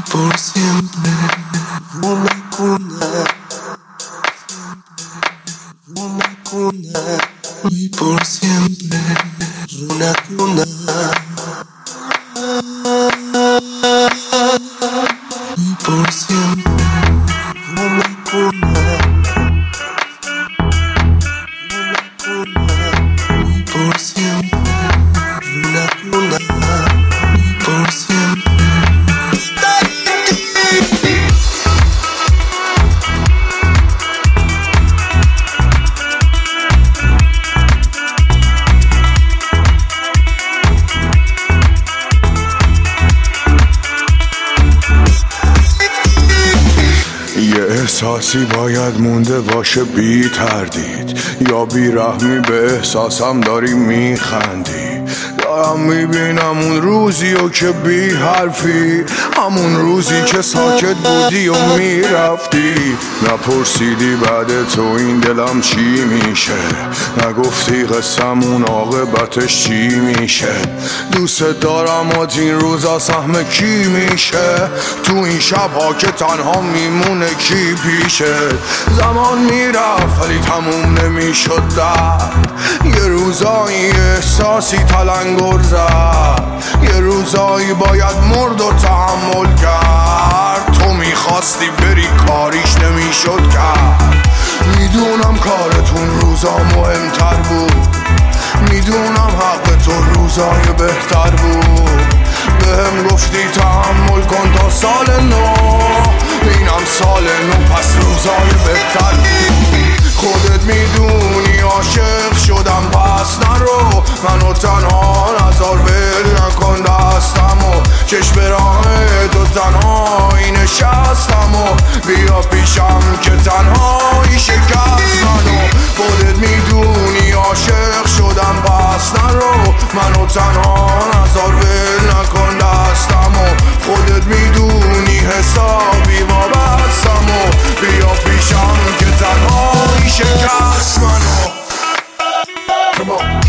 por siempre, una cuna, una cuna, y por siempre, una cuna, y por siempre, una cuna, y por siempre, una cuna, y por siempre. احساسی باید مونده باشه بی تردید، یا بی رحمی به احساسم داری میخندی. دارم میبینم اون روزی و که بی حرفی، همون روزی که ساکت بودی و میرفتی. نپرسیدی بعد تو این دلم چی میشه، نگفتی قسمون عاقبتش چی میشه. دوست دارم و این روزا سهم کی میشه، تو این شبها که تنها میمونه کی پیشه. زمان میرفت ولی تموم نمیشد درد، یه روزایی احساسی تلنگر زد، یه روزایی باید مرد و تحمل کرد. تو میخواستی بری کاریش نمیشد کرد. میدونم کارتون روزا مهمتر بود، میدونم حق تو روزای بهتر بود. بهم گفتی تحمل کن تا سال نو، اینم سال نو پس روزای بهتر بود. خودت میدونی عاشق شدم پس نرو، منو تنها نذار ول نکن دستمو. چشم راه تو تنهایی نشستم و بیا پیشم که تنهایی شکست منو. خودت میدونی عاشق شدم پس نرو، منو تنها نذار ول نکن دستمو. خودت میدونی حسابی وابستم و بیا پیشم که تنهایی شکست منو. Come on.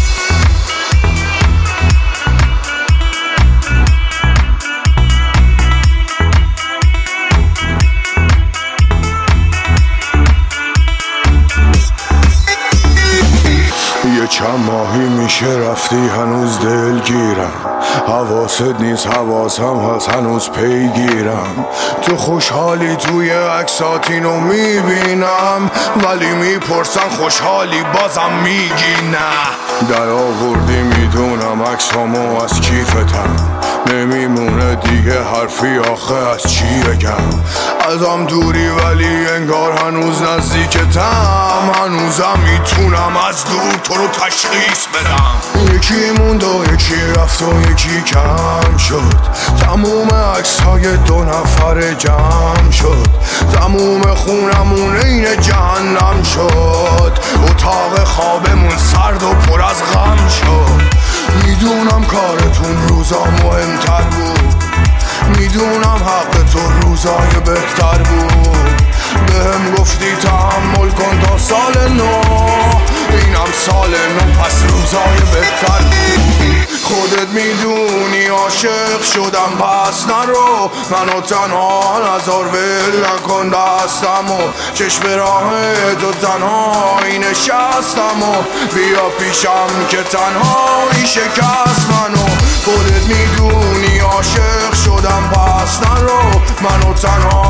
یه چند ماهی میشه رفتی هنوز دلگیرم، حواست نیست حواسم هست هنوز پیگیرم. تو خوشحالی توی عکسات اینو میبینم، ولی میپرسم خوشحالی بازم میگی نه. در آوردی میدونم عکسامو از کیفتم، نمیمونه دیگه حرفی آخه از چی بگم. ازم دوری ولی انگار هنوز نزدیکتم، هنوزم میتونم از دور تو رو تشخیص بدم. یکی موند و یکی رفت و یکی کم شد، تموم عکس‌های دو نفر جمع شد. تموم خونمون این جهنم شد، اتاق خوابمون سرد و پر از غم شد. میدونم کارتون روزا مهمتر بود، میدونم حق تو روزای بهتر بود. بهم گفتی تحمل کن تا سال نو، اینم سال نو پس روزای بهتر بود. خودت میدونی عاشق شدم پس نرو، منو تنها نذار ول نکن دستمو. چشم راه تو تنهایی نشستم و بیا پیشم که تنهایی شکست منو. خودت میدونی عاشق شدم پس نرو، منو تنها